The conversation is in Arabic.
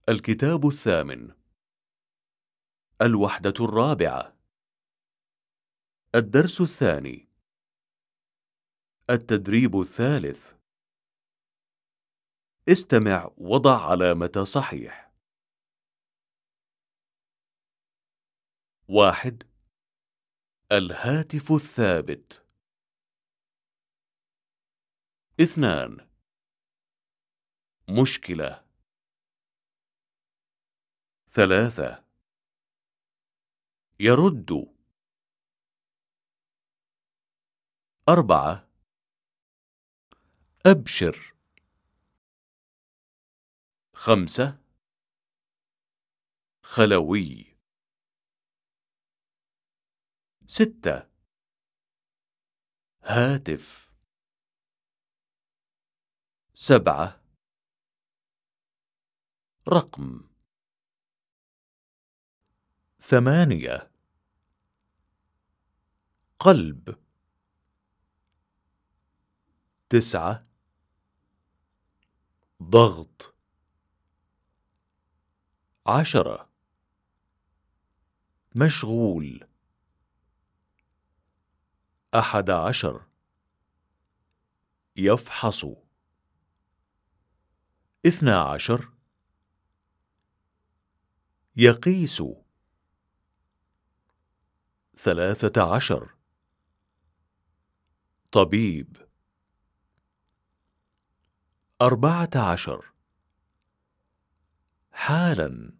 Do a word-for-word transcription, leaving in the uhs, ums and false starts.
الكتاب الثامن. الوحدة الرابعة. الدرس الثاني. التدريب الثالث. استمع وضع علامة صحيح. واحد. الهاتف الثابت. اثنان. مشكلة. ثلاثة. يرد. أربعة. أبشر. خمسة. خلوي. ستة. هاتف. سبعة. رقم. ثمانية. قلب. تسعة. ضغط. عشرة. مشغول. أحد عشر. يفحص. اثنا عشر. يقيس. ثلاثة عشر. طبيب. أربعة عشر. حالاً.